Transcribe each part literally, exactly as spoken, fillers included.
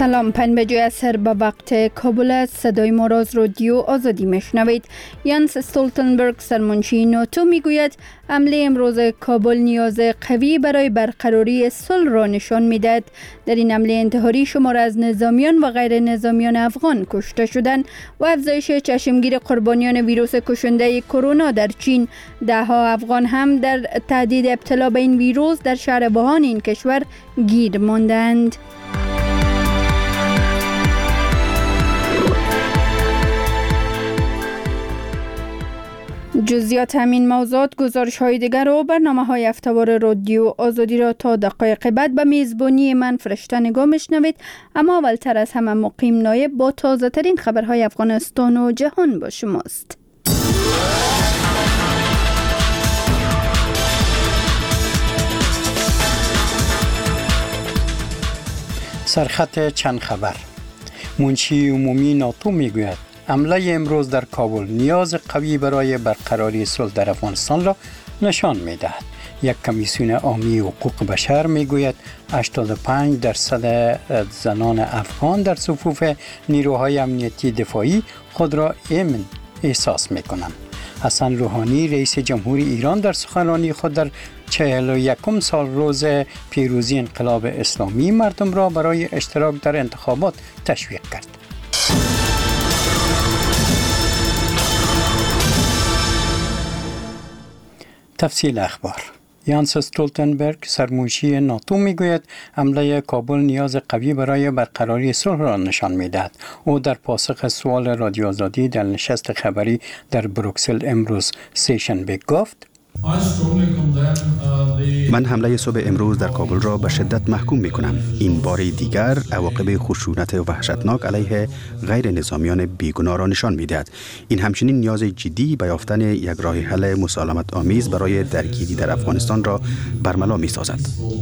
سلام، پنج بجه اثر به وقت کابل است. صدای ما را از رادیو آزادی میشنوید. یانس استولتنبرگ سرمنشی ناتو میگوید حمله امروز کابل نیاز قوی برای برقراری صلح را نشان میدهد. در این حمله انتحاری شمار از نظامیان و غیر نظامیان افغان کشته شدند و افزایش چشمگیر قربانیان ویروس کشنده کرونا در چین. ده ها افغان هم در تهدید ابتلا به این ویروس در شهر ووهان این کشور گیر ماندند. جزئیات همین موضوعات، گزارش های دیگر و برنامه های هفته‌وار رادیو آزادی را تا دقایق بعد به میزبانی من فرشته نگاه میشنوید. اما اولتر از همه مقیم نایب با تازه ترین خبرهای افغانستان و جهان با شماست. سرخط چند خبر. منشی عمومی ناتو میگوید حمله امروز در کابل نیاز قوی برای برقراری صلح در افغانستان را نشان می‌دهد. یک کمیسیون عامی حقوق بشر میگوید هشتاد و پنج درصد زنان افغان در صفوف نیروهای امنیتی دفاعی خود را امن احساس می‌کنند. حسن روحانی رئیس جمهوری ایران در سخنرانی خود در چهل و یکم سال روز پیروزی انقلاب اسلامی مردم را برای اشتراک در انتخابات تشویق کرد. تفصیل اخبار. یانس استولتنبرگ سرمنشی ناتو میگوید حمله کابل نیاز قوی برای برقراری صلح را نشان میدهد. او در پاسخ سوال رادیو آزادی در نشست خبری در بروکسل امروز سه‌شنبه گفت: من حمله صبح امروز در کابل را به شدت محکوم می کنم. این بار دیگر عواقب خشونت وحشتناک علیه غیر نظامیان بیگناه را نشان می دهد. این همچنین نیاز جدی به یافتن یک راه حل مسالمت آمیز برای درگیری در افغانستان را برملا می سازد.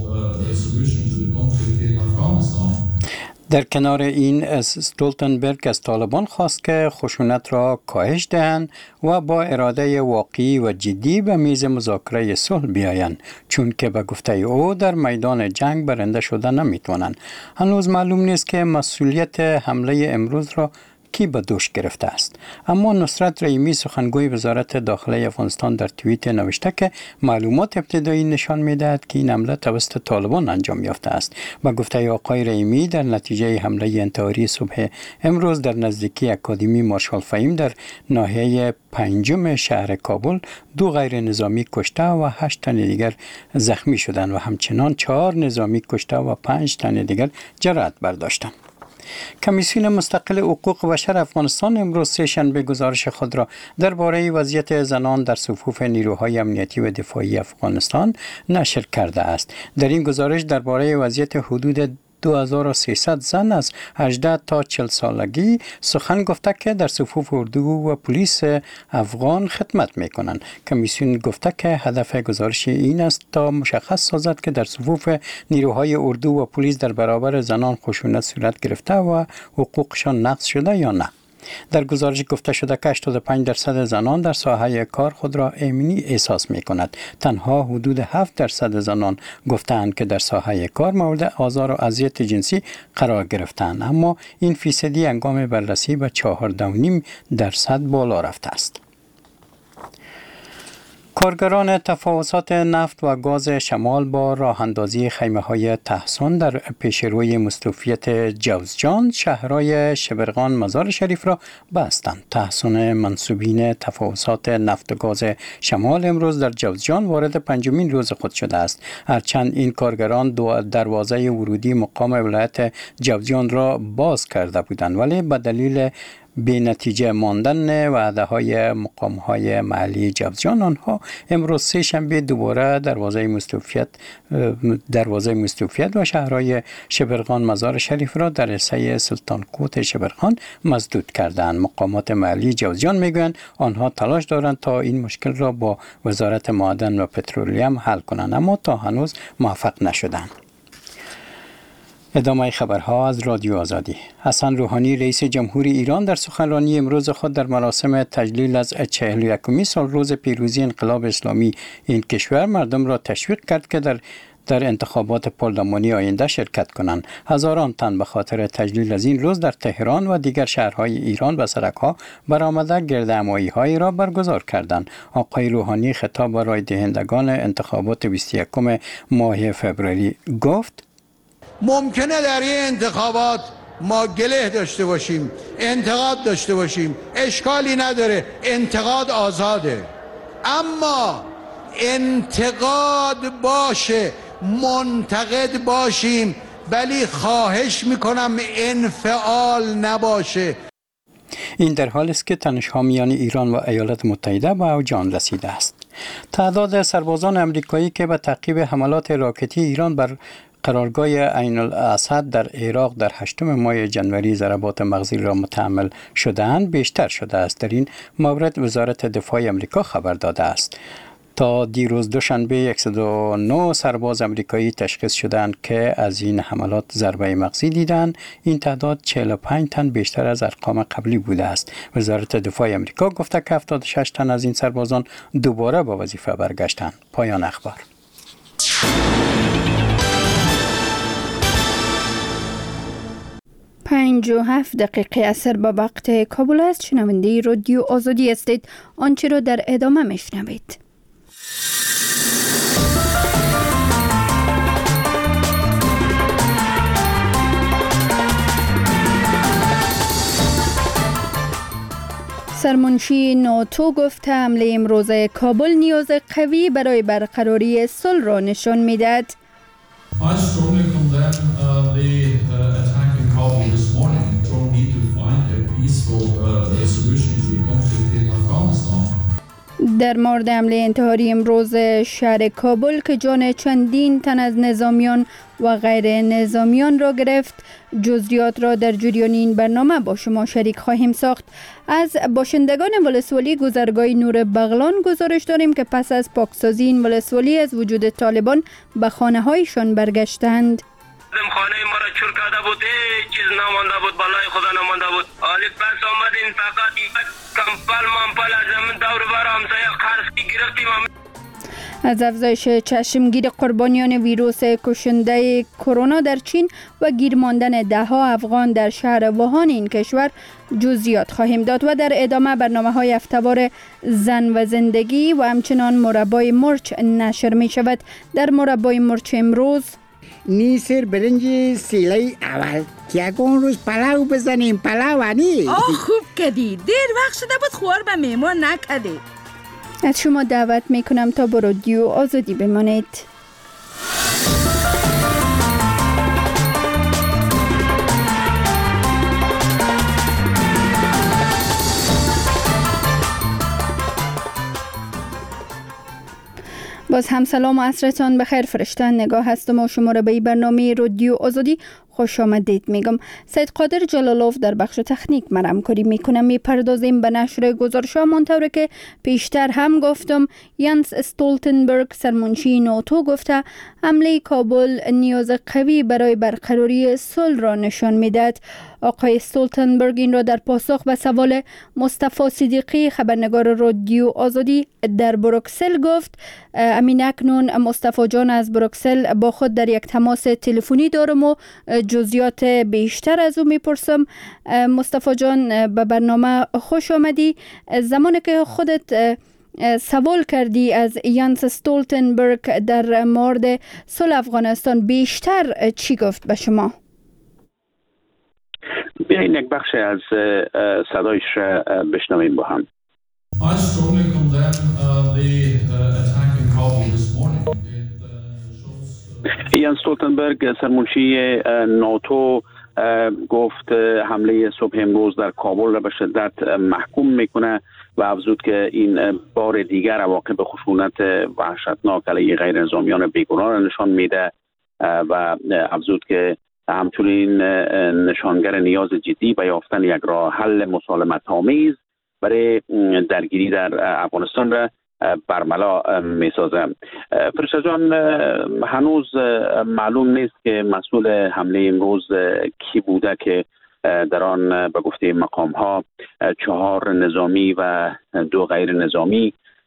در کنار این استولتنبرگ از طالبان خواست که خشونت را کاهش دهند و با اراده واقعی و جدی به میز مذاکره صلح بیایند، چون که به گفته او در میدان جنگ برنده شده نمیتوانند. هنوز معلوم نیست که مسئولیت حمله امروز را کی به دوش گرفته است. اما نصرت رحیمی سخنگوی وزارت داخلی افغانستان در توییت نوشته که معلومات ابتدایی نشان می‌دهد که این حمله توسط طالبان انجام یافته است. با گفته آقای رحیمی در نتیجه حمله انتحاری صبح امروز در نزدیکی اکادمی مارشال فهیم در ناحیه پنجم شهر کابل دو غیر نظامی کشته و هشت تن دیگر زخمی شدند و همچنان چهار نظامی کشته و پنج تن دیگر جراحت برداشتند. کمیسیون مستقل حقوق بشر افغانستان امروز سه‌شنبه گزارش خود را درباره وضعیت زنان در صفوف نیروهای امنیتی و دفاعی افغانستان نشر کرده است. در این گزارش درباره وضعیت حدود دو هزار و سیصد زن از هجده تا چهل سالگی سخن گفته که در صفوف اردو و پلیس افغان خدمت میکنند. کمیسیون گفته که هدف گزارش این است تا مشخص سازد که در صفوف نیروهای اردو و پلیس در برابر زنان خشونت صورت گرفته و حقوقشان نقض شده یا نه. در گزارش گفته شده که هشتاد و پنج درصد زنان در ساحه کار خود را امنی احساس می کند. تنها حدود هفت درصد زنان گفتند که در ساحه کار مورد آزار و اذیت جنسی قرار گرفتند، اما این فیصدی هنگام بررسی به چهارده و نیم درصد بالا رفته است. کارگران تفاوضات نفت و گاز شمال با راه اندازی خیمه های تحصن در پیشروی مستوفیت جوزجان شهرهای شبرغان مزار شریف را بستند. تحصن منصوبین تفاوضات نفت و گاز شمال امروز در جوزجان وارد پنجمین روز خود شده است. هرچند این کارگران دو دروازه ورودی مقام ولایت جوزجان را باز کرده بودند، ولی به دلیل به نتیجه ماندن وعده های مقام های محلی جوزجان آنها امروز سه شنبه دوباره دروازه مستوفیت دروازه مستوفیت و شهرهای شبرغان مزار شریف را در سه سلطان کوت شبرغان مسدود کردند. مقامات محلی جوزجان میگویند آنها تلاش دارند تا این مشکل را با وزارت معدن و پترولیوم حل کنند، اما تا هنوز موفق نشدند. ادامه خبرها از رادیو آزادی. حسن روحانی رئیس جمهوری ایران در سخنرانی امروز خود در مراسم تجلیل از چهل و یکمین سال روز پیروزی انقلاب اسلامی این کشور مردم را تشویق کرد که در در انتخابات پارلمانی آینده شرکت کنند. هزاران تن به خاطر تجلیل از این روز در تهران و دیگر شهرهای ایران به سرک‌ها برآمده گردهمایی‌هایی را برگزار کردند. آقای روحانی خطاب به رای دهندگان انتخابات بیست و یکم ماه فوریه گفت: ممکنه در این انتخابات ما گله داشته باشیم، انتقاد داشته باشیم، اشکالی نداره، انتقاد آزاده، اما انتقاد باشه، منتقد باشیم، ولی خواهش میکنم انفعال نباشه. این در حالی است که تنش‌ها میان ایران و ایالات متحده به اوج آن رسیده است. تعداد سربازان امریکایی که به تعقیب حملات راکتی ایران بر قرارگاه عین الاسد در عراق در هشتم ماه جنوری ضربات مغزی را متحمل شده‌اند بیشتر شده است. در این مورد وزارت دفاع آمریکا خبر داده است. تا دیروز دوشنبه صد و نه سرباز امریکایی تشخیص شدند که از این حملات ضربه مغزی دیدند. این تعداد چهل و پنج تن بیشتر از ارقام قبلی بوده است. وزارت دفاع آمریکا گفته که هفتاد و شش تن از این سربازان دوباره به وظیفه برگشتند. پایان اخبار. پنج و هفت دقیقه اثر به وقت کابل است. شنونده رادیو آزادی هستید. آنچه را در ادامه میشنوید. سرمنشی ناتو گفته حمله امروز کابل نیاز قوی برای برقراری صلح را نشان میدهد. I strongly condemn uh, the uh, attack in Kabul this morning. We need to find a peaceful uh, solution to the conflict in Afghanistan. در مورد حمله انتحاری امروز شهر کابل که جان چندین تن از نظامیان و غیر نظامیان را گرفت، جزئیات را در جریان این برنامه با شما شریک خواهیم ساخت. از باشندگان ولسوالی گذرگاه نور بغلان گزارش داریم که پس از پاکسازی این ولسوالی از وجود طالبان به خانه هایشان برگشتند. خانه ما را چور کرده بود، چیز نمانده بود، بالای خدا نمانده بود. حالی پس آمدیم فقط کمپل منپل از زمین دور بر همسایه قرضی گرفتیم. از افزایش چشمگیر قربانیان ویروس کشنده کرونا در چین و گیر ماندن ده ها افغان در شهر ووهان این کشور جزئیات خواهیم داد و در ادامه برنامه‌های هفته‌وار زن و زندگی و همچنان مربای مرچ نشر می شود. در مربای مرچ امروز نیسر برنج سیله اول که اون روز پلاو بزنیم پلاو انی. آه خوب کردی، دیر وقت شده بود خوار به میمون نکردی. از شما دعوت میکنم تا با رادیو آزادی بمانید. باز هم سلام و عصرتان بخیر. فرشته نگاه هستم و شما را به این برنامه رادیو آزادی خوش آمدید میگم. سید قادر جلالوف در بخش تکنیک من همکاری میکنم. میپردازیم به نشر گزارش‌ها منطوری که پیشتر هم گفتم. ینس استولتنبرگ سرمنشی ناتو گفته حمله کابل نیاز قوی برای برقراری صلح را نشان میدهد. آقای استولتنبرگ این را در پاسخ به سوال مصطفی صدیقی خبرنگار رادیو آزادی در بروکسل گفت. امین اکنون مصطفی جان از بروکسل با خود در یک تماس تلفنی دارم و جزئیات بیشتر از او میپرسم. مصطفی جان به برنامه خوش آمدی. زمانی که خودت سوال کردی از ینس استولتنبرگ در مورد صلح افغانستان بیشتر چی گفت به شما؟ بیایید یک بخش از صدایش را بشنویم با هم. I strongly condemn uh, the uh, attack in Kabul this morning. ینس استولتنبرگ سرمنشی ناتو گفت حمله صبح امروز در کابل را به شدت محکوم میکنه و افزود که این بار دیگر عواقب خشونت وحشتناک علیه غیر نظامیان بیگناه را نشان میده و افزود که همچنین نشانگر نیاز جدی به یافتن یک راه حل مسالمت آمیز برای درگیری در افغانستان را برملا می سازه. فرشته جان، هنوز معلوم نیست که مسئول حمله امروز کی بوده که در آن به گفته مقام ها چهار نظامی و دو غیر نظامی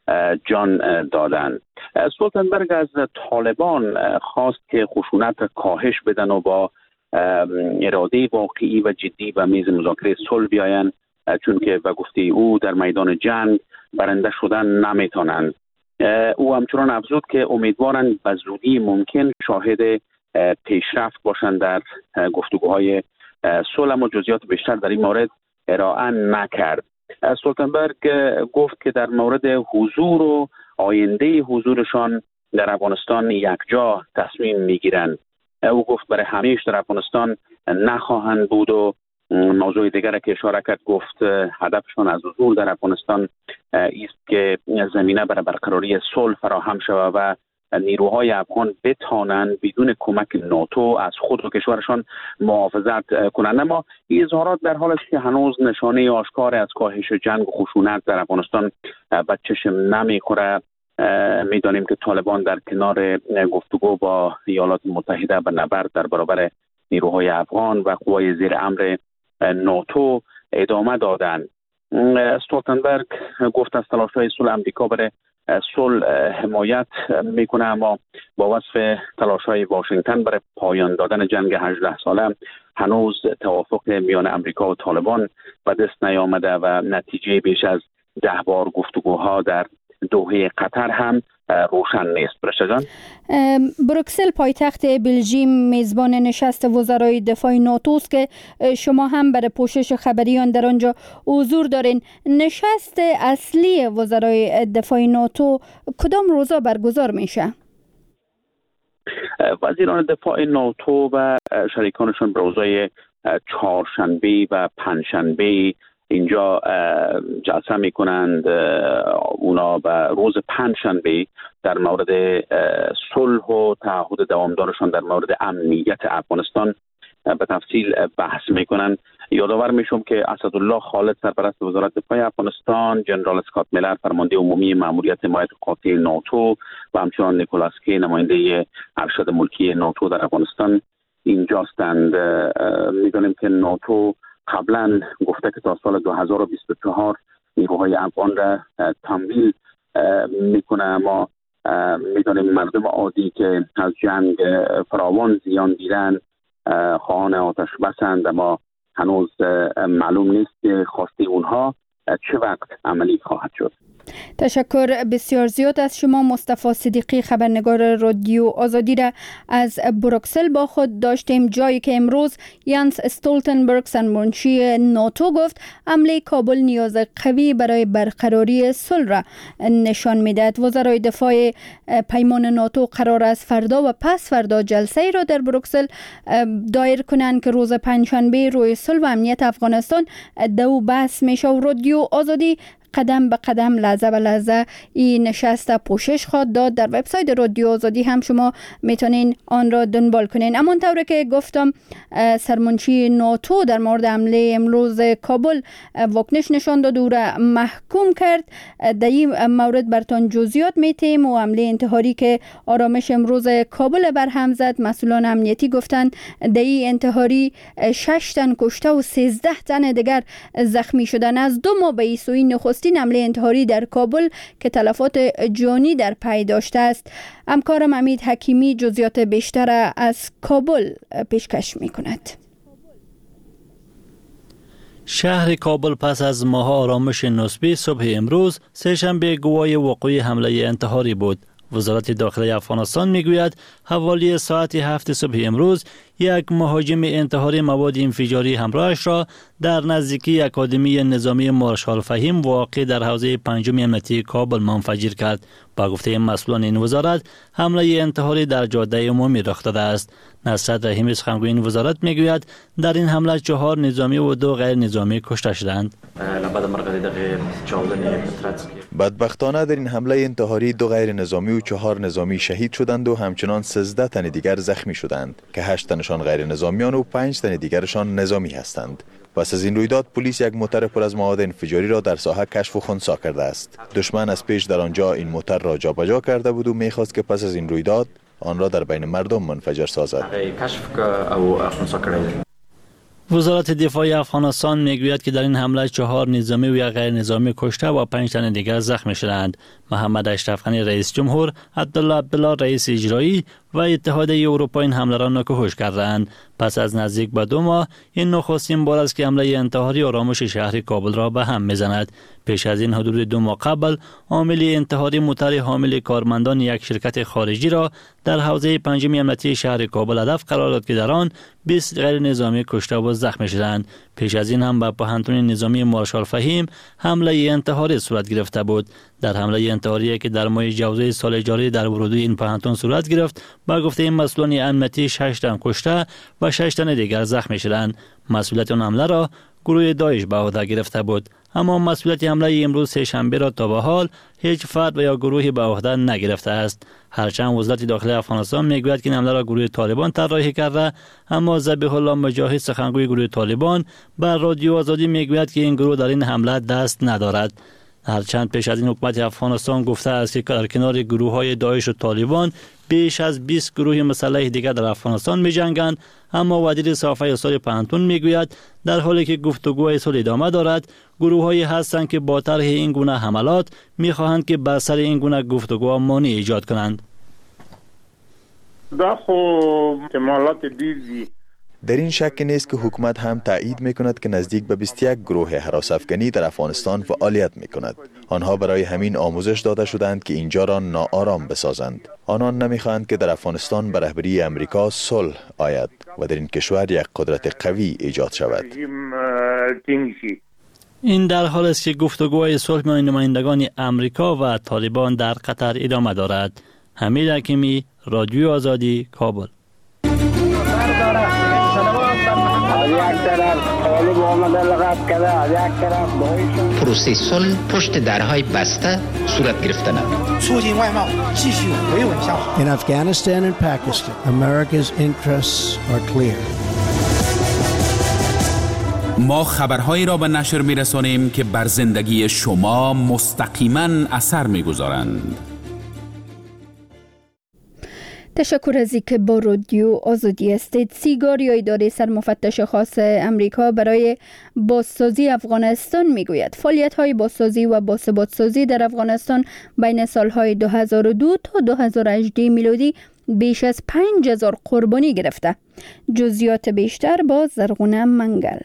جان دادند. استولتنبرگ از طالبان خواست که خشونت کاهش بدن و با اراده واقعی و جدی و میز مذاکره صلح بیایند، چون که به گفته او در میدان جنگ برنده شدن نمیتونند. او همچنان افزود که امیدوارند به زودی ممکن شاهد پیشرفت باشند در گفتگوهای صلح، اما جزئیات بیشتر در این مورد ارائه نکرد. استولتنبرگ گفت که در مورد حضور و آینده حضورشان در افغانستان یکجا تصمیم میگیرند. او گفت برای همیشه در افغانستان نخواهند بود و موضوع دیگر که اشاره کرد گفت هدفشان از حضور در افغانستان است که زمینه برای برقراری صلح فراهم شود و نیروهای افغان بتوانند بدون کمک ناتو از خود و کشورشان محافظت کنند. اما این اظهارات در حال است که هنوز نشانه آشکار از کاهش جنگ و خشونت در افغانستان به چشم نمیخوره. میدانیم که طالبان در کنار گفتگو با ایالات متحده به نبرد در برابر نیروهای افغان و قوای زیر امر ناتو ادامه دادند. استولتنبرگ گفت از تلاش‌های صلح امریکا برای صلح حمایت میکنه، اما با وصف تلاش‌های واشنگتن برای پایان دادن جنگ هجده ساله هنوز توافق میان امریکا و طالبان به دست نیامده و نتیجه بیش از ده بار گفتگوها در دوحه قطر هم روشن نیست. برشته جان، بروکسل پایتخت بلژیم میزبان نشست وزرای دفاع ناتو است که شما هم برای پوشش خبریان در آنجا حضور دارین. نشست اصلی وزرای دفاع ناتو کدام روزا برگزار میشه؟ وزیران دفاع ناتو و شریکانشان به روزهای چهارشنبه و پنجشنبه اینجا جلسه میکنند. اونا به روز پنجشنبه در مورد صلح و تعهد دوامدارشان در مورد امنیت افغانستان به تفصیل بحث میکنند. یادآور میشم که اسدالله خالد سرپرست وزارت دفاع افغانستان، جنرال اسکات میلر فرمانده عمومی ماموریت حمایت قاطع ناتو و همچنان نیکولاس کی نماینده ارشد ملکی ناتو در افغانستان اینجا هستند. میدونیم که ناتو قبلا گفته که تا سال دو هزار و بیست و چهار نیروهای افغان را تمویل میکنه، اما میدونیم مردم عادی که از جنگ فراوان زیان دیدن خواهان آتش بسند، اما هنوز معلوم نیست که خواسته اونها چه وقت عملی خواهد شد. تشکر بسیار زیاد از شما. مصطفی صدیقی، خبرنگار رادیو آزادی را از بروکسل با خود داشتیم، جایی که امروز یانس استولتنبرگ سرمنشی ناتو گفت حمله کابل نیاز قوی برای برقراری صلح را نشان میدهد. وزرای دفاع پیمان ناتو قرار است فردا و پس فردا جلسه را در بروکسل دایر کنند که روز پنجشنبه روی صلح و امنیت افغانستان دو بحث میشه و رادیو آزادی قدم به قدم، لحظه به لحظه این نشست پوشش خواهد داد. در وبسایت رادیو آزادی هم شما میتونین آن را دنبال کنین. اما طوری که گفتم سرمنشی ناتو در مورد حمله امروز کابل واکنش نشان داد، او را محکوم کرد. در این مورد برتان جزئیات میتیم و حمله انتحاری که آرامش امروز کابل برهم زد، مسئولان امنیتی گفتند در این انتحاری شش تن کشته و سیزده تن دیگر زخمی شدن. از دو ماه به سوی نخستین حمله انتحاری در کابل که تلفات جانی در پی داشته است. همکارم امید حکیمی جزئیات بیشتر از کابل پیشکش می کند. شهر کابل پس از ماه آرامش نسبی صبح امروز سه‌شنبه گواهی وقوع حمله انتحاری بود. وزارت داخلی افغانستان میگوید حوالی ساعت هفت صبح امروز یک مهاجم انتحاری مواد انفجاری همراهش را در نزدیکی اکادمی نظامی مارشال فهیم واقع در حوزه پنجم امنیتی کابل منفجر کرد. با گفته مسئولان این وزارت حمله انتحاری در جاده عمومی رخ داده است. نصرت رحیمی سخنگوی این وزارت میگوید در این حمله چهار نظامی و دو غیر نظامی کشته شدند. بدبختانه در این حمله انتحاری دو غیر نظامی و چهار نظامی شهید شدند و همچنان سیزده تن دیگر زخمی شدند که هشت تنشان غیر نظامیان و پنج تن دیگرشان نظامی هستند. پس از این رویداد پلیس یک موتر پر از مواد انفجاری را در ساحه کشف و خنثی کرده است. دشمن از پیش در آنجا این موتر را جابجا کرده بود و می‌خواست که پس از این رویداد آن را در بین مردم منفجر سازد. وزارت دفاع افغانستان میگوید که در این حمله چهار نظامی و یک غیر نظامی کشته و پنج تن دیگر زخمی شدند. محمد اشرف غنی رئیس جمهور، عبدالله عبدالله رئیس اجرایی و اتحادیه اروپا این حمله را ناکوهش کردند. پس از نزدیک به دو ماه این نخستین بار است که حمله انتحاری آرامش شهر کابل را به هم میزند. پیش از این حدود دو ماه قبل عامل انتحاری موتر حامل کارمندان یک شرکت خارجی را در حوزه پنجم امنیتی شهر کابل هدف قرار داد که در آن بیست غیر نظامی کشته و زخمی شدند. پیش از این هم به پوهنتون نظامی مارشال فهیم حمله انتحاری صورت گرفته بود. در حمله انتحاری که در ماه جوزای سال جاری در ورودی این پوهنتون صورت گرفت، با گفته مسئولان امنیتی شش تن کشته و شش تن دیگر زخمی شدند. مسئولیت آن حمله را گروه داعش به عهده گرفته بود، اما مسئولیت حمله امروز سه شنبه را تا به حال هیچ فرد و یا گروهی به عهده نگرفته است. هرچند وزارت داخلی افغانستان میگوید که این حمله را گروه طالبان طراحی کرده، اما ذبیح الله مجاهد سخنگوی گروه طالبان بر رادیو آزادی میگوید که این گروه در این حمله دست ندارد. هرچند پیش از این حکومت افغانستان گفته است که در کنار گروه های داعش و طالبان بیش از بیست گروه مسلح دیگر در افغانستان می جنگند، اما وزیر صحافه اصلاح پوهنتون میگوید در حالی که گفتگوهای صلح ادامه دارد، گروه هایی هستند که با طرح این گونه حملات می خواهند که بر سر این گونه گفتگوها مانع ایجاد کنند. دا خو احتمالات دیزی در این شک نیست که حکومت هم تایید میکند که نزدیک به بیست و یک گروه هراس افغانی در افغانستان فعالیت میکند. آنها برای همین آموزش داده شدند که اینجا را ناآرام بسازند. آنان نمیخواهند که در افغانستان به رهبری امریکا صلح آید و در این کشور یک قدرت قوی ایجاد شود. این در حال است که گفتگوهای صلح میان نمایندگان امریکا و طالبان در قطر ادامه دارد. حمید حکیمی، رادیو آزادی، کابل. پروسه صلح پشت درهای بسته صورت گرفتند. In Afghanistan and Pakistan, America's interests are clear. ما خبرهایی را به نشر می‌رسانیم که بر زندگی شما مستقیما اثر می‌گذارند. تشکر از اینکه با رادیو آزادی هستید. سیگار یا اداره سرمفتش خاص امریکا برای بازسازی افغانستان میگوید فعالیت‌های بازسازی و باثبات‌سازی در افغانستان بین سالهای دو هزار و دو تا دو هزار و هجده میلادی بیش از پنج هزار قربانی گرفته. جزئیات بیشتر با زرغونه منگل.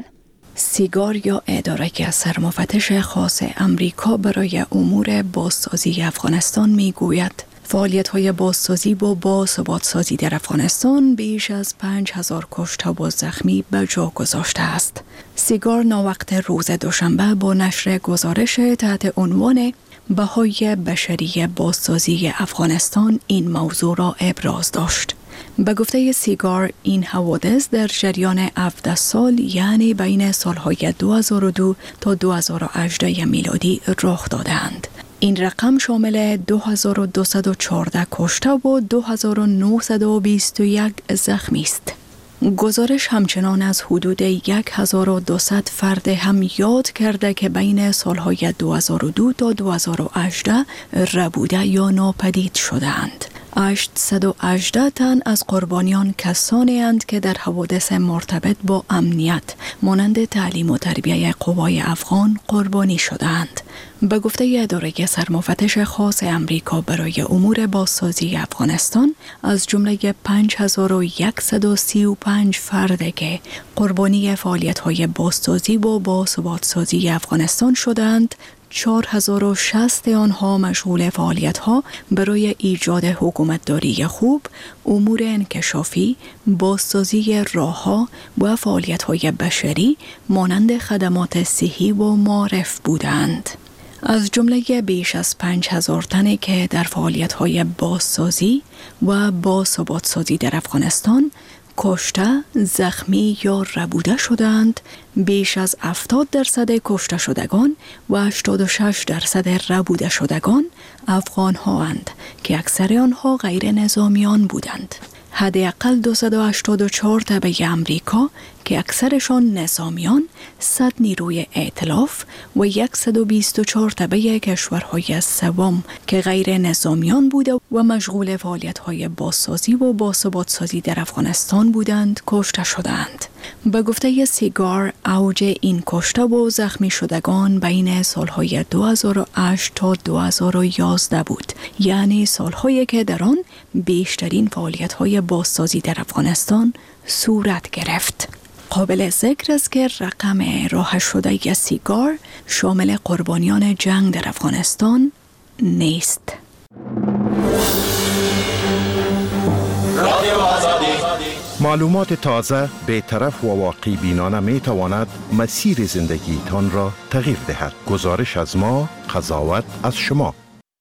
سیگار یا اداره سرمفتش خاص امریکا برای امور بازسازی افغانستان میگوید فعالیت‌های بازسازی و باثبات‌سازی در افغانستان بیش از پنج هزار کشته و زخمی به جا گذاشته است. سیگار ناوقت روز دوشنبه با نشر گزارش تحت عنوان بهای بشری بازسازی افغانستان این موضوع را ابراز داشت. به گفته سیگار این حوادث در جریان هفده سال یعنی بین سالهای دو هزار و دو تا دو هزار و هجده میلادی رخ دادند. این رقم شامل دو هزار و دویست و چهارده کشته و دو هزار و نهصد و بیست و یک زخمی است. گزارش همچنان از حدود هزار و دویست فرد هم یاد کرده که بین سالهای دو هزار و دو تا دو هزار و هجده ربوده یا ناپدید شدند. هشتصد و هجده تن از قربانیان کسانی اند که در حوادث مرتبط با امنیت مانند تعلیم و تربیه قوای افغان قربانی شدند. به گفته اداره سرمفتش خاص امریکا برای امور بازسازی افغانستان از جمله پنج هزار و صد و سی و پنج فرد که قربانی فعالیت‌های بازسازی و باثبات‌سازی افغانستان شدند، چهار هزار و شصت آنها مشغول فعالیت‌ها برای ایجاد حکومتداری خوب، امور انکشافی، بازسازی راه‌ها و فعالیت‌های بشری مانند خدمات صحی و معارف بودند. از جمله بیش از پنج هزار تنی که در فعالیت‌های بازسازی و باثبات‌سازی در افغانستان کشته، زخمی یا ربوده شدند، بیش از هفتاد درصد کشته شدگان و هشتاد و شش درصد ربوده شدگان افغان ها اند که اکثر آنها غیر نظامیان بودند. حداقل دویست و هشتاد و چهار تبع امریکا که اکثرشان نظامیان، صد نیروی ائتلاف و صد و بیست و چهار تبع کشورهای سوم که غیر نظامیان بوده و مشغول فعالیت‌های بازسازی و باثبات‌سازی در افغانستان بودند کشته شدند. به گفته سیگار، اوج این کشته و زخمی شدگان بین سالهای دو هزار و هشت تا دو هزار و یازده بود، یعنی سالهایی که در آن بیشترین فعالیت‌های بازسازی در افغانستان صورت گرفت. قابل ذکر است که رقم راه شده سیگار شامل قربانیان جنگ در افغانستان نیست. معلومات تازه، بی‌طرف و واقعی بینانه می تواند مسیر زندگیتان را تغییر دهد. گزارش از ما، قضاوت از شما.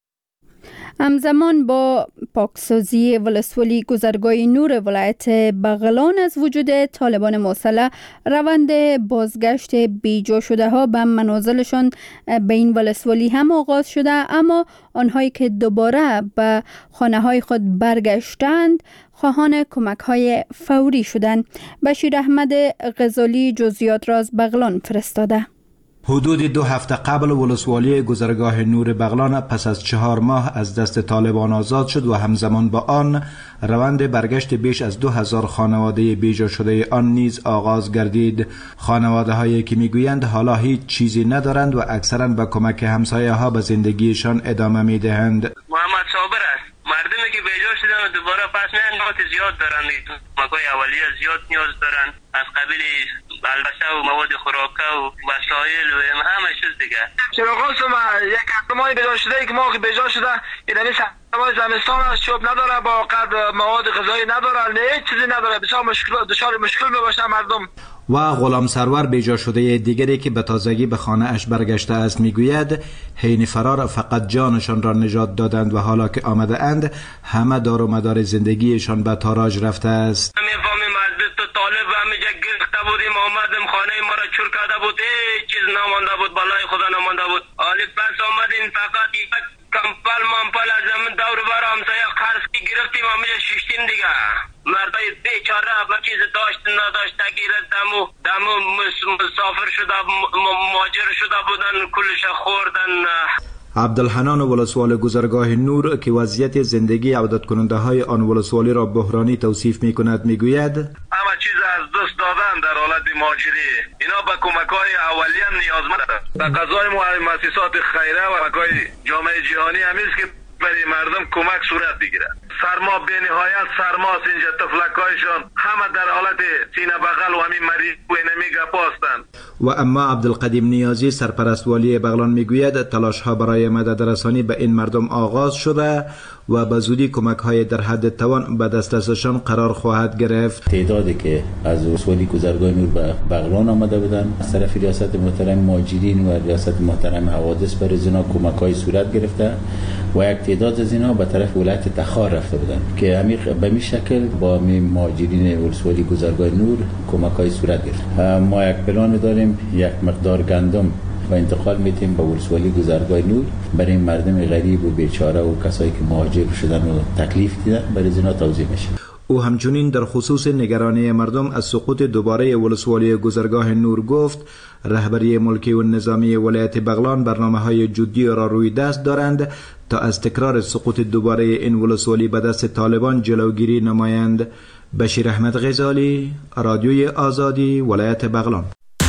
همزمان با پاکسازی ولسوالی گذرگاه نور ولایت بغلان از وجود طالبان مسلح، روند بازگشت بیجا شده ها به منازلشان به این ولسوالی هم آغاز شده، اما آنهایی که دوباره به خانه های خود برگشتند خواهان کمک های فوری شدند. بشیر احمد غزالی جزئیات را از بغلان فرستاده. حدود دو هفته قبل ولسوالی گذرگاه نور بغلان پس از چهار ماه از دست طالبان آزاد شد و همزمان با آن روند برگشت بیش از دو هزار خانواده بیجا شده آن نیز آغاز گردید. خانواده هایی که میگویند حالا هیچ چیزی ندارند و اکثرا با کمک همسایه ها به زندگیشان ادامه میدهند. محمد صابر است. مردمی که بیجا شدن و دوباره پس میان نقاط زیاد دارند، کمک‌های اولیه زیاد نیاز دارند، از قبیل البسه و مواد خوراکه و وسایل و همه چیز دیگه. چراغان ما یک احتمالی بیجا شده که ما که بیجا شده این همین سرمای زمستان است، چوب نداره، با قدر مواد غذایی نداره، هیچ چیزی نداره، بسیار مشکل دچار مشکل میباشه مردم. و غلام سرور بیجا شده دیگری که به تازگی به خانه اش برگشته است میگوید حین فرار فقط جانشان را نجات دادند و حالا که آمده اند همه دار و مدار زندگیشان به تاراج رفته است. میفهمیم از بیست طالب همیجا گرفته بودیم، آمدیم خانه ما را چور کرده بود، هیچ چیز نمانده بود، بالای خدا نمانده بود. حالی پس آمدیم فقط یک کمپل منپل از زمین دور بر همسایه قرض کی گرفتیم، همیجا ششتیم دیگه. مردای بیچاره با چیز داشت نداشت تگیره دمو دمو مسافر شده ماجر شده بودن، کلش خوردن. عبدالحنان ولسوال گذرگاه نور که وضعیت زندگی عودت کننده های آن ولسوالی را بحرانی توصیف می کند می گوید همه چیز از دست دادن در حالت ماجری، اینا به کمک های اولیه نیازمند. به قضای مؤسسات خیره و کمک های جامعه جهانی همیست که برای مردم کمک صورت بگیره. سرما به نهایت سرماست اینجا، تفلکایشان همه در حالت سینه بغل و همین مریض و اینمی گپا هستند. و اما عبدالقدیم نیازی سرپرست والی بغلان میگوید تلاش ها برای مدد رسانی به این مردم آغاز شده و به زودی کمک های در حد توان به دسترسشان قرار خواهد گرفت. تعدادی که از ولسوالی گذرگاه نور به بغلان آمده بودند از طرف ریاست محترم ماجرین و ریاست محترم حوادث برای زنا کمک های صورت گرفته و یک تعداد از اینا به طرف ولایت تخار رفته بودند که عمیق به می شکل با می ماجرین ولسوالی گذرگاه نور کمک های صورت گرفت. ما یک پلان داریم، یک مقدار گندم و انتقال میتیم به ولسوالی گذرگاه نور برای مردم غریب و بیچاره و کسایی که مهاجر شدن و تکلیف دیدن برای اینا توضیح میشه. او همچنین در خصوص نگرانی مردم از سقوط دوباره ولسوالی گذرگاه نور گفت رهبری ملکی و نظامی ولایت بغلان برنامه‌های جدی را روی دست دارند تا از تکرار سقوط دوباره این ولسوالی به دست طالبان جلوگیری نمایند. بشیر احمد غزالی، رادیوی آزادی، ولایت بغلان.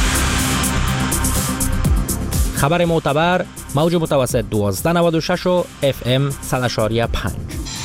خبر معتبر، موج متوسط دوازده نود و شش و اف ام صد و پنج.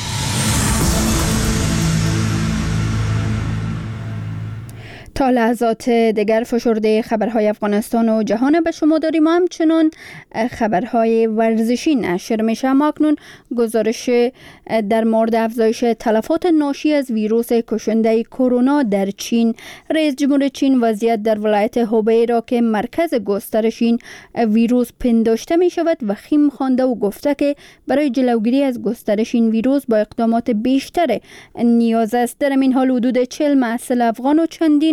تا لحظات دیگر فشرده خبرهای افغانستان و جهان به شما داریم. همچنان خبرهای ورزشی نشر میشه. ما اکنون گزارش در مورد افزایش تلفات ناشی از ویروس کشنده کرونا در چین. رئیس جمهور چین وضعیت در ولایت هوبی را که مرکز گسترش این ویروس پنداشته می شود وخیم خوانده و گفته که برای جلوگیری از گسترش این ویروس با اقدامات بیشتر نیاز است. در این حال حدود چهل محصل افغان و چندین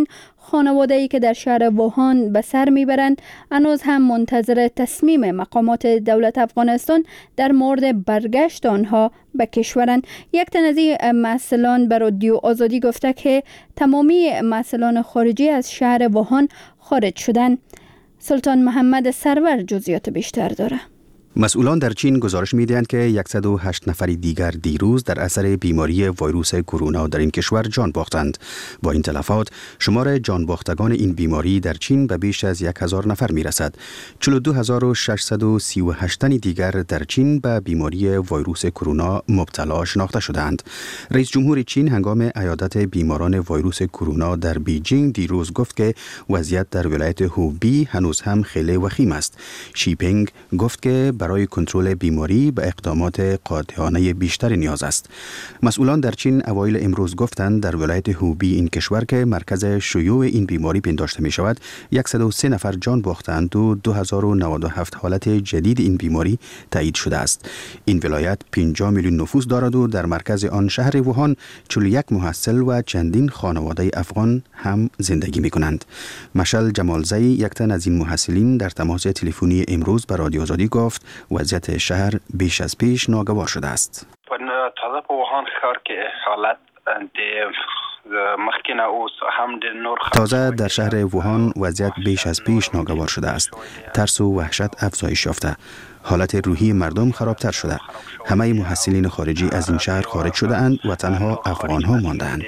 خانواده‌ای که در شهر ووهان به سر میبرند هنوز هم منتظر تصمیم مقامات دولت افغانستان در مورد برگشت آنها به کشورند. یک تن از این مسئولان به رادیو آزادی گفته که تمامی مسئولان خارجی از شهر ووهان خارج شدند. سلطان محمد سرور جزئیات بیشتر داره. مسئولان در چین گزارش می‌دهند که صد و هشت نفر دیگر دیروز در اثر بیماری ویروس کرونا در این کشور جان باختند. با این تلفات شمار جان باختگان این بیماری در چین به بیش از یک هزار نفر می‌رسد. چهل و دو هزار و ششصد و سی و هشت تن دیگر در چین به بیماری ویروس کرونا مبتلا شناخته شدند. رئیس جمهور چین هنگام عیادت بیماران ویروس کرونا در بیجینگ دیروز گفت که وضعیت در ولایت هوبی هنوز هم خیلی وخیم است. شی پینگ گفت که برای کنترل بیماری به اقدامات قاطعانه بیشتر نیاز است. مسئولان در چین اوایل امروز گفتند در ولایت هوبی این کشور که مرکز شیوع این بیماری پنداشته می شود صد و سه نفر جان باختند و دو هزار و نود و هفت حالت جدید این بیماری تایید شده است. این ولایت پنجاه میلیون نفوس دارد و در مرکز آن شهر ووهان چهل و یک محصل و چندین خانواده افغان هم زندگی می کنند. مشعل جمالزی یک تن از این محصلین در تماس تلفنی امروز به رادیو آزادی گفت وضعیت شهر بیش از پیش ناگوار شده است. تازه په ووهان ښار کې حالت د مخکینه اوس هم د نور تازه در شهر ووهان وضعیت بیش از پیش ناگوار شده است. ترس و وحشت افزایش یافته. حالت روحی مردم خرابتر شده. همه محصلین خارجی از این شهر خارج شده اند و تنها افغان ها مانده اند.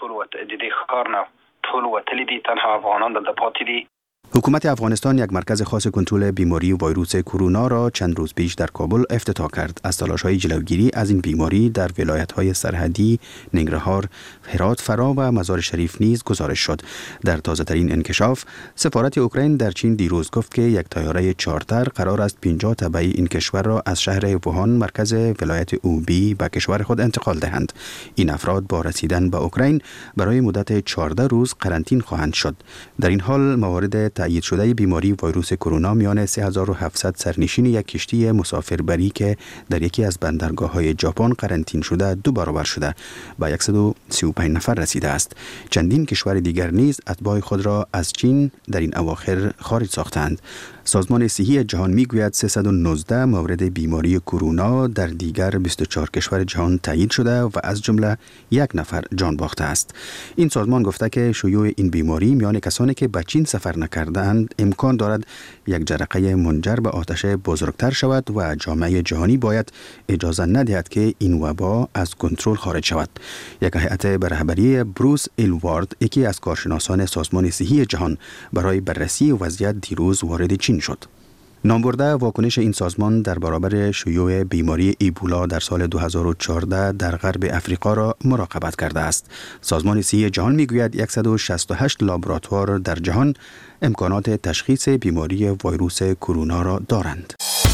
حکومت افغانستان یک مرکز خاص کنترل بیماری ویروس کرونا را چند روز پیش در کابل افتتاح کرد. از تلاش‌های جلوگیری از این بیماری در ولایت‌های سرحدی ننگرهار، هرات، فرا و مزار شریف نیز گزارش شد. در تازه‌ترین انکشاف، سفارت اوکراین در چین دیروز گفت که یک طیاره چارتر قرار است پنجاه تبعی این کشور را از شهر ووهان مرکز ولایت اوبی به کشور خود انتقال دهند. این افراد با رسیدن به اوکراین برای مدت چهارده روز قرنطینه خواهند شد. در این حال موارد تایید شده بیماری ویروس کرونا میان سه هزار و هفتصد سرنشین یک کشتی مسافربری که در یکی از بندرگاه‌های ژاپن قرنطینه شده دو برابر شده به صد و سی و پنج نفر رسیده است. چندین کشور دیگر نیز اتباع خود را از چین در این اواخر خارج ساختند. سازمان صحی جهان میگوید سیصد و نوزده مورد بیماری کرونا در دیگر بیست و چهار کشور جهان تایید شده و از جمله یک نفر جان باخته است. این سازمان گفته که شیوع این بیماری میان کسانی که به چین سفر نکرده‌اند امکان دارد یک جرقه منجر به آتش بزرگتر شود و جامعه جهانی باید اجازه ندهد که این وبا از کنترل خارج شود. یک هیئت به رهبری بروس ایلوارد، یکی از کارشناسان سازمان صحی جهان، برای بررسی وضعیت دیروز وارد چین شد. نامبرده واکنش این سازمان در برابر شیوع بیماری ایبولا در سال دو هزار و چهارده در غرب افریقا را مراقبت کرده است. سازمان صحی جهان میگوید صد و شصت و هشت لابراتوار در جهان امکانات تشخیص بیماری ویروس کرونا را دارند.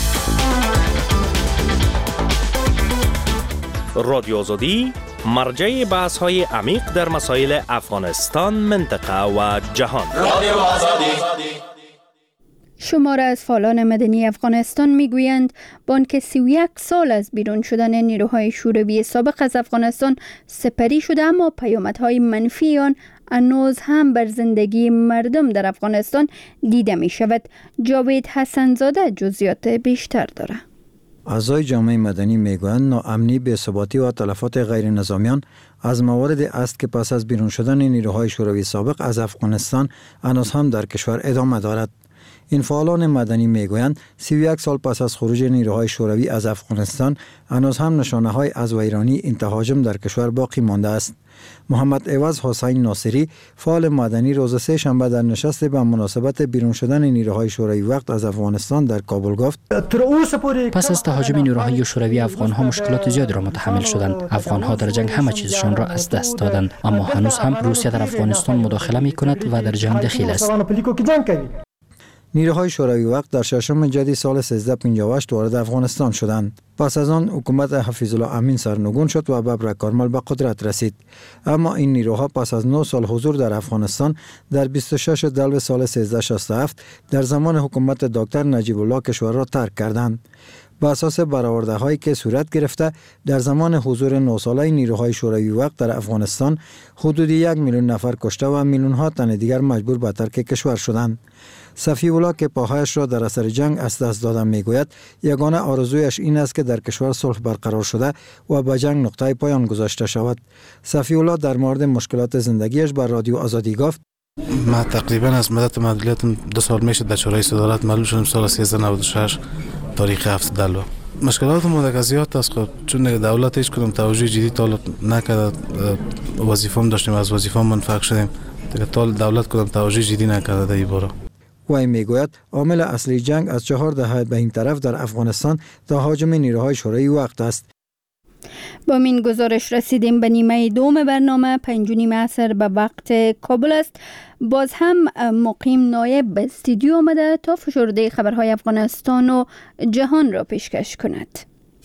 رادیو آزادی مرجع بحث های عمیق در مسائل افغانستان، منطقه و جهان. رادیو آزادی. شماره از فعالان مدنی افغانستان میگویند با آنکه سی و یک سال از بیرون شدن نیروهای شوروی سابق از افغانستان سپری شده، اما پیامدهای منفی آن هنوز هم بر زندگی مردم در افغانستان دیده می شود. جاوید حسنزاده جزئیات بیشتر داره. اعضای جامعه مدنی میگویند ناامنی، بی‌ثباتی و تلفات غیر نظامیان از مواردی است که پس از بیرون شدن نیروهای شوروی سابق از افغانستان هنوز هم در کشور ادامه دارد. این فعالان مدنی میگویند سی و یک سال پس از خروج نیروهای شوروی از افغانستان هنوز هم نشانه‌های از ویرانی این تهاجم در کشور باقی مانده است. محمد عوض حسین ناصری، فعال مدنی، روز سه شنبه در نشست به مناسبت بیرون شدن نیروهای شوروی وقت از افغانستان در کابل گفت: پس از تهاجم نیروهای شوروی افغان‌ها مشکلات زیادی را متحمل شدند. افغان‌ها در جنگ همه چیزشان را از دست دادند، اما هنوز هم روسیه در افغانستان مداخله می‌کند و در جنگ دخیل است. نیروهای شوروی وقت در ششم جدی سال سیزده پنجاه و هشت وارد افغانستان شدند. پس از آن حکومت حفیظ الله امین سرنگون شد و ببر کارمل به قدرت رسید. اما این نیروها پس از نه سال حضور در افغانستان در بیست و شش دلو سال سیزده شصت و هفت در زمان حکومت دکتر نجیب الله کشور را ترک کردند. بر اساس برآورده هایی که صورت گرفته در زمان حضور نه ساله نیروهای شوروی وقت در افغانستان حدود یک میلیون نفر کشته و میلیون ها تن دیگر مجبور به ترک کشور شدند. صفی الله که پاهایش را در اثر جنگ از دست داده میگوید یگانه آرزویش این است که در کشور صلح برقرار شده و به جنگ نقطه پایان گذاشته شود. صفی الله در مورد مشکلات زندگیش بر رادیو آزادی گفت: ما تقریبا از مدت معلولیتم دو سال میشه در شورای صدارت معلوم شدم سال سیزده نود و شش تاریخ هفت دلو. مشکلات مدک زیاد است چون دولت هیچ کدوم توجه جدی تا نکرد. وظیفه‌ام داشتیم از وظیفه منفعل شدیم دیگه تا دولت کدوم توجه جدی نکرده در این باره. وی میگوید عامل اصلی جنگ از چهار دهه به این طرف در افغانستان تهاجم نیروهای شوروی وقت است. با این گزارش رسیدیم به نیمه دوم برنامه. پنج و نیم عصر به وقت کابل است. باز هم مقیم نایب به استودیو آمده تا فشرده خبرهای افغانستان و جهان را پیشکش کند.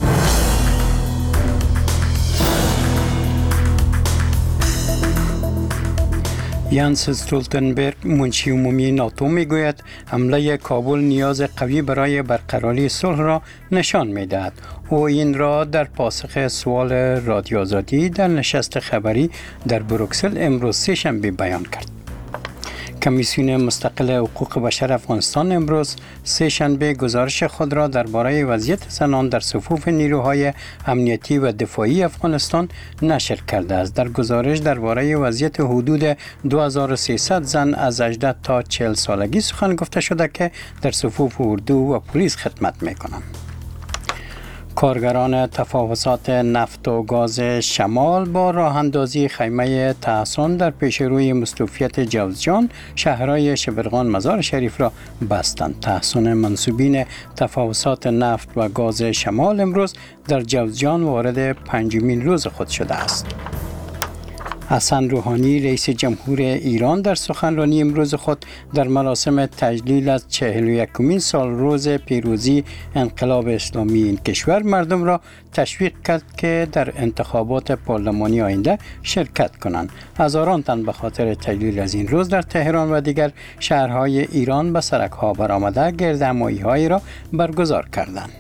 یانس استولتنبرگ منشی عمومی ناتو میگوید حمله کابل نیاز قوی برای برقراری صلح را نشان میدهد. او این را در پاسخ سوال رادیو آزادی در نشست خبری در بروکسل امروز سه‌شنبه بیان کرد. کمیسیون مستقل حقوق بشر افغانستان امروز سه‌شنبه گزارش خود را درباره وضعیت زنان در صفوف نیروهای امنیتی و دفاعی افغانستان نشر کرده است. در گزارش درباره وضعیت حدود دو هزار و سیصد زن از هجده تا چهل سالگی سخن گفته شده که در صفوف اردو و پلیس خدمت می‌کنند. کارگران تفاوضات نفت و گاز شمال با راه اندازی خیمه تحصن در پیشروی مستوفیت جوزجان شهرهای شبرغان مزار شریف را بستند. تحصن منصوبین تفاوضات نفت و گاز شمال امروز در جوزجان وارد پنجمین روز خود شده است. حسن روحانی رئیس جمهور ایران در سخنرانی امروز خود در مراسم تجلیل از چهل و یکمین سال روز پیروزی انقلاب اسلامی این کشور مردم را تشویق کرد که در انتخابات پارلمانی آینده شرکت کنند. هزاران تن به خاطر تجلیل از این روز در تهران و دیگر شهرهای ایران به سرک‌ها برآمده گردهمایی‌هایی را برگزار کردند.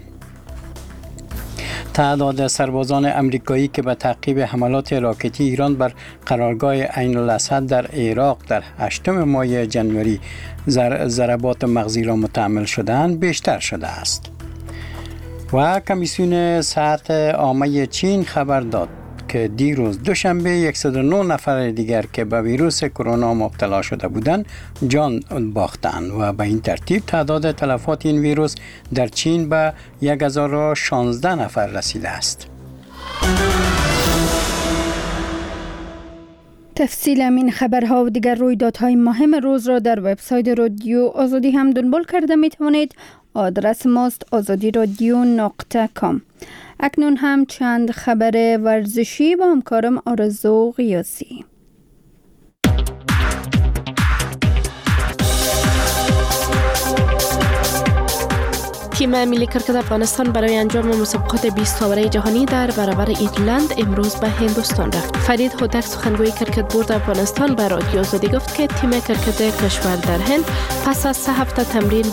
تعداد سربازان امریکایی که به تعقیب حملات راکتی ایران بر قرارگاه عین الاسد در عراق در هشتم ماه جنوری ضربات مغزی را متحمل شدند بیشتر شده است. و کمیسیون صحت عامه چین خبر داد که دیروز دوشنبه صد و نه نفر دیگر که به ویروس کرونا مبتلا شده بودند جان باختند و به این ترتیب تعداد تلفات این ویروس در چین به هزار و شانزده نفر رسیده است. تفصیل این خبرها و دیگر رویدادهای مهم روز را در وبسایت رادیو آزادی هم دنبال کرده می توانید. آدرس ماست آزادی رادیو نقطه کام. اکنون هم چند خبر ورزشی با همکارم آرزو قیاسی. تیم ملی کرکت افغانستان برای انجام مسابقات بیست اوره جهانی در برابر ایرلند امروز به هندوستان رفت. فرید هوتک سخنگوی کرکت بورد افغانستان به رادیو آزادی گفت که تیم کرکت کشور در هند پس از سه هفته تمرین